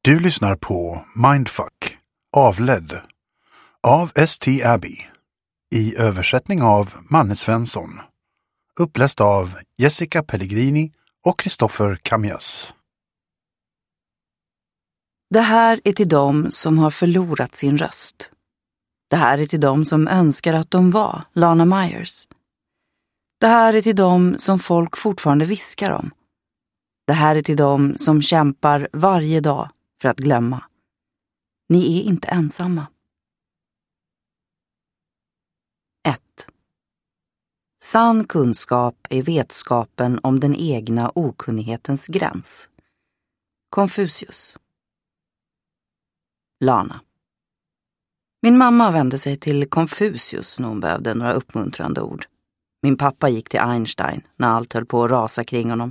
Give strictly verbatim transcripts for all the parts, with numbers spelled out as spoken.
Du lyssnar på Mindfuck, avledd av S T Abbey i översättning av Manne Svensson. Uppläst av Jessica Pellegrini och Christopher Kamias. Det här är till dem som har förlorat sin röst. Det här är till dem som önskar att de var Lana Myers. Det här är till dem som folk fortfarande viskar om. Det här är till dem som kämpar varje dag för att glömma. Ni är inte ensamma. ett. Sann kunskap är vetskapen om den egna okunnighetens gräns. Konfucius. Lana. Min mamma vände sig till Konfucius när hon behövde några uppmuntrande ord. Min pappa gick till Einstein när allt höll på att rasa kring honom.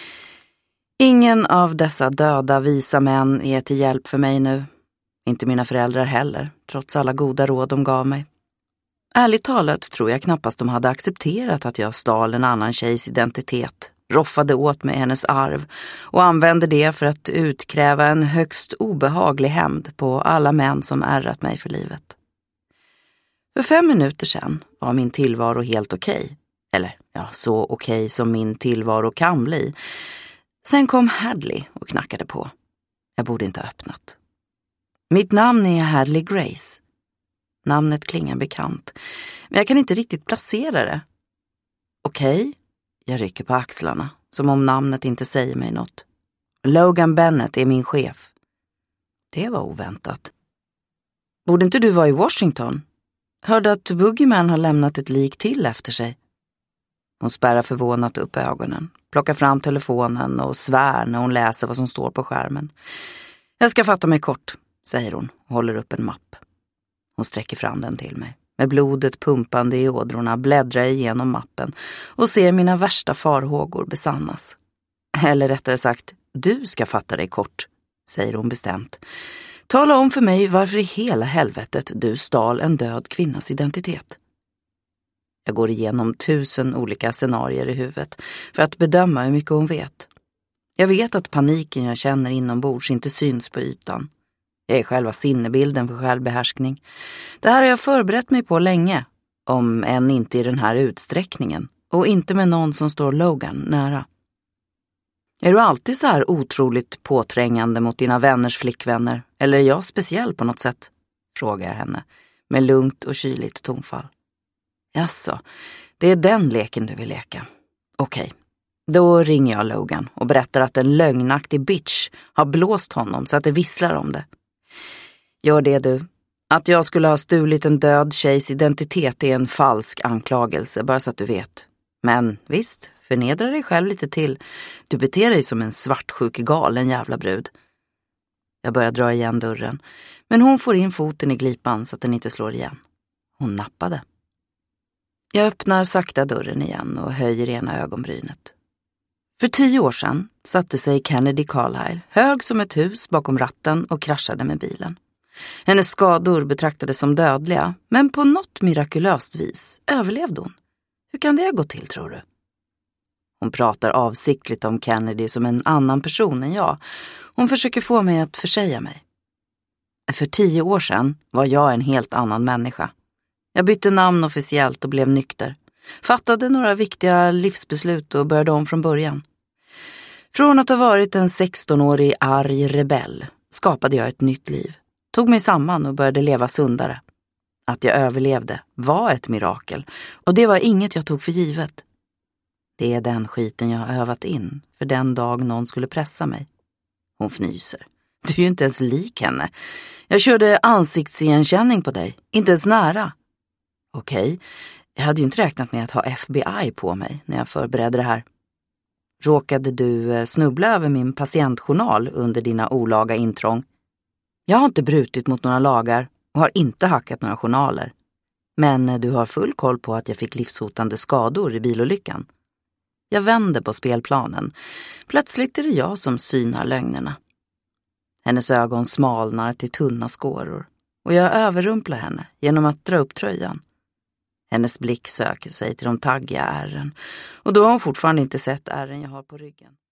Ingen av dessa döda visa män är till hjälp för mig nu. Inte mina föräldrar heller, trots alla goda råd de gav mig. Ärligt talat tror jag knappast de hade accepterat att jag stal en annan tjejs identitet, roffade åt mig hennes arv och använde det för att utkräva en högst obehaglig hämnd på alla män som ärrat mig för livet. För fem minuter sedan var min tillvaro helt okej. Eller ja, så okej som min tillvaro kan bli. Sen kom Hadley och knackade på. Jag borde inte ha öppnat. Mitt namn är Hadley Grace. Namnet klingar bekant, men jag kan inte riktigt placera det. Okej, jag rycker på axlarna, som om namnet inte säger mig något. Logan Bennett är min chef. Det var oväntat. Borde inte du vara i Washington? Hörde att Boogeyman har lämnat ett lik till efter sig. Hon spärrar förvånat upp ögonen, plockar fram telefonen och svär när hon läser vad som står på skärmen. Jag ska fatta mig kort, säger hon och håller upp en mapp. Hon sträcker fram den till mig. Med blodet pumpande i ådrorna bläddrar jag igenom mappen och ser mina värsta farhågor besannas. Eller rättare sagt, du ska fatta dig kort, säger hon bestämt. Tala om för mig varför i hela helvetet du stal en död kvinnas identitet. Jag går igenom tusen olika scenarier i huvudet för att bedöma hur mycket hon vet. Jag vet att paniken jag känner inombords inte syns på ytan. Jag är själva sinnebilden för självbehärskning. Det här har jag förberett mig på länge, om än inte i den här utsträckningen, och inte med någon som står Logan nära. Är du alltid så här otroligt påträngande mot dina vänners flickvänner, eller är jag speciell på något sätt? Frågar jag henne, med lugnt och kyligt tonfall. Jaså, det är den leken du vill leka. Okej, då ringer jag Logan och berättar att en lögnaktig bitch har blåst honom så att det visslar om det. Gör det du. Att jag skulle ha stulit en död tjejs identitet är en falsk anklagelse, bara så att du vet. Men visst, förnedra dig själv lite till. Du beter dig som en svartsjuk galen jävla brud. Jag börjar dra igen dörren, men hon får in foten i glipan så att den inte slår igen. Hon nappade. Jag öppnar sakta dörren igen och höjer ena ögonbrynet. För tio år sedan satte sig Kennedy Carlisle hög som ett hus bakom ratten och kraschade med bilen. Hennes skador betraktades som dödliga, men på något mirakulöst vis överlevde hon. Hur kan det gå till, tror du? Hon pratar avsiktligt om Kennedy som en annan person än jag. Hon försöker få mig att försäga mig. För tio år sedan var jag en helt annan människa. Jag bytte namn officiellt och blev nykter. Fattade några viktiga livsbeslut och började om från början. Från att ha varit en sextonårig arg rebell skapade jag ett nytt liv. Tog mig samman och började leva sundare. Att jag överlevde var ett mirakel, och det var inget jag tog för givet. Det är den skiten jag har övat in för den dag någon skulle pressa mig. Hon fnyser. Du är ju inte ens lik henne. Jag körde ansiktsigenkänning på dig, inte ens nära. Okej, jag hade ju inte räknat med att ha F B I på mig när jag förberedde det här. Råkade du snubbla över min patientjournal under dina olaga intrång? Jag har inte brutit mot några lagar och har inte hackat några journaler. Men du har full koll på att jag fick livshotande skador i bilolyckan. Jag vänder på spelplanen. Plötsligt är det jag som synar lögnerna. Hennes ögon smalnar till tunna skåror och jag överrumplar henne genom att dra upp tröjan. Hennes blick söker sig till de taggiga ärren och då har hon fortfarande inte sett ärren jag har på ryggen.